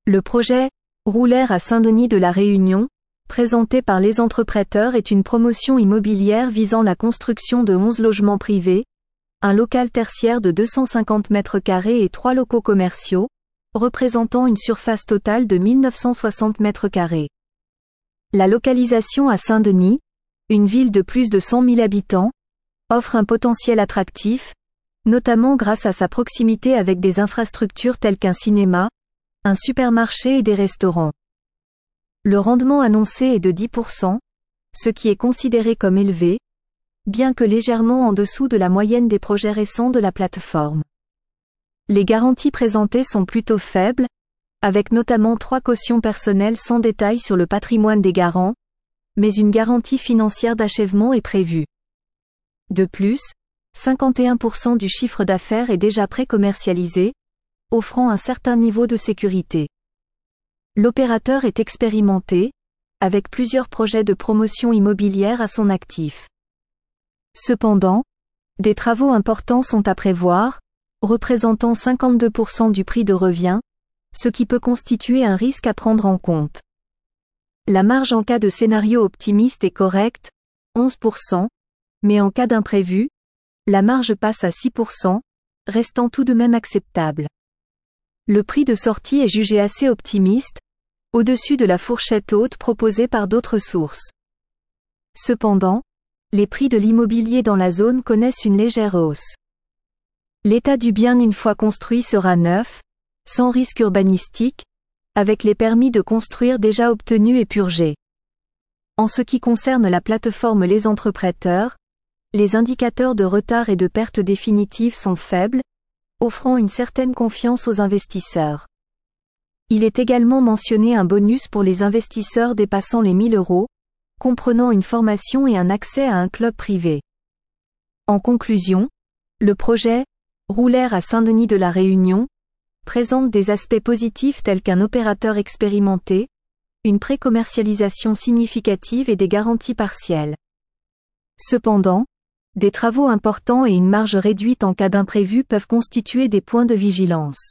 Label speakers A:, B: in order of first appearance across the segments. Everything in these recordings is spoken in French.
A: Le projet Roulaire à Saint-Denis de la Réunion, présenté par Les Entrepreneurs, est une promotion immobilière visant la construction de 11 logements privés, un local tertiaire de 250 m² et 3 locaux commerciaux, représentant une surface totale de 1960 m². La localisation à Saint-Denis, une ville de plus de 100 000 habitants, offre un potentiel attractif, notamment grâce à sa proximité avec des infrastructures telles qu'un cinéma, un supermarché et des restaurants. Le rendement annoncé est de 10%, ce qui est considéré comme élevé, bien que légèrement en dessous de la moyenne des projets récents de la plateforme. Les garanties présentées sont plutôt faibles, avec notamment 3 cautions personnelles sans détail sur le patrimoine des garants, mais une garantie financière d'achèvement est prévue. De plus, 51% du chiffre d'affaires est déjà pré-commercialisé, offrant un certain niveau de sécurité. L'opérateur est expérimenté, avec plusieurs projets de promotion immobilière à son actif. Cependant, des travaux importants sont à prévoir, représentant 52% du prix de revient, ce qui peut constituer un risque à prendre en compte. La marge en cas de scénario optimiste est correcte, 11%, mais en cas d'imprévu, la marge passe à 6%, restant tout de même acceptable. Le prix de sortie est jugé assez optimiste, au-dessus de la fourchette haute proposée par d'autres sources. Cependant, les prix de l'immobilier dans la zone connaissent une légère hausse. L'état du bien une fois construit sera neuf, sans risque urbanistique, avec les permis de construire déjà obtenus et purgés. En ce qui concerne la plateforme Les Entrepreneurs, les indicateurs de retard et de perte définitive sont faibles, offrant une certaine confiance aux investisseurs. Il est également mentionné un bonus pour les investisseurs dépassant les 1 000 €, comprenant une formation et un accès à un club privé. En conclusion, le projet Roulaire à Saint-Denis de la Réunion présente des aspects positifs tels qu'un opérateur expérimenté, une pré-commercialisation significative et des garanties partielles. Cependant, des travaux importants et une marge réduite en cas d'imprévu peuvent constituer des points de vigilance.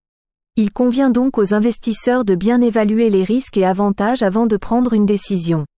A: Il convient donc aux investisseurs de bien évaluer les risques et avantages avant de prendre une décision.